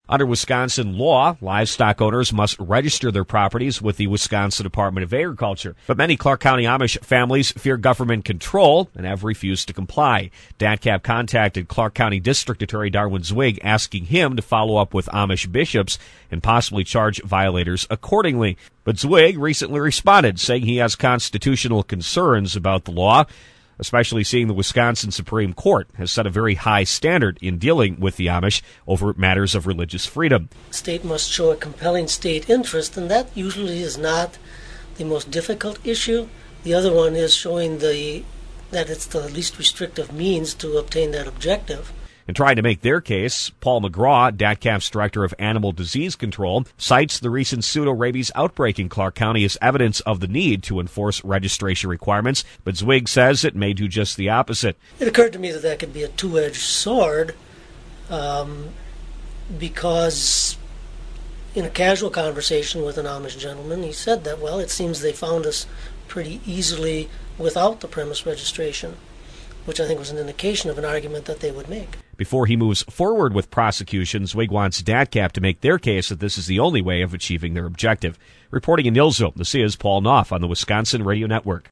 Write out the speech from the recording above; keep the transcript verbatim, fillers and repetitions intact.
Under Wisconsin law, livestock owners must register their properties with the Wisconsin Department of Agriculture. But many Clark County Amish families fear government control and have refused to comply. D A T C A P contacted Clark County District Attorney Darwin Zwig, asking him to follow up with Amish bishops and possibly charge violators accordingly. But Zwig recently responded, saying he has constitutional concerns about the law, especially seeing the Wisconsin Supreme Court has set a very high standard in dealing with the Amish over matters of religious freedom. The state must show a compelling state interest, and that usually is not the most difficult issue. The other one is showing the that it's the least restrictive means to obtain that objective. In trying to make their case, Paul McGraw, D A T C A P's Director of Animal Disease Control, cites the recent pseudo-rabies outbreak in Clark County as evidence of the need to enforce registration requirements, but Zwig says it may do just the opposite. It occurred to me that that could be a two-edged sword, um, because in a casual conversation with an Amish gentleman, he said that, well, it seems they found us pretty easily without the premise registration, which I think was an indication of an argument that they would make. Before he moves forward with prosecution, Zwig wants D A T C A P to make their case that this is the only way of achieving their objective. Reporting in Nilsville, this is Paul Knopf on the Wisconsin Radio Network.